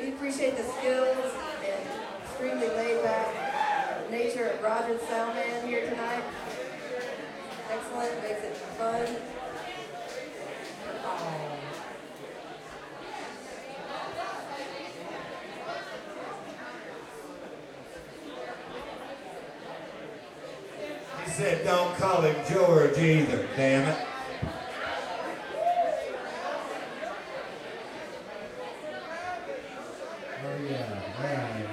We appreciate the skills and extremely laid-back nature of Roger the Soundman here tonight. Excellent, makes it fun. He said, don't call him George either, damn it. Oh yeah, all right.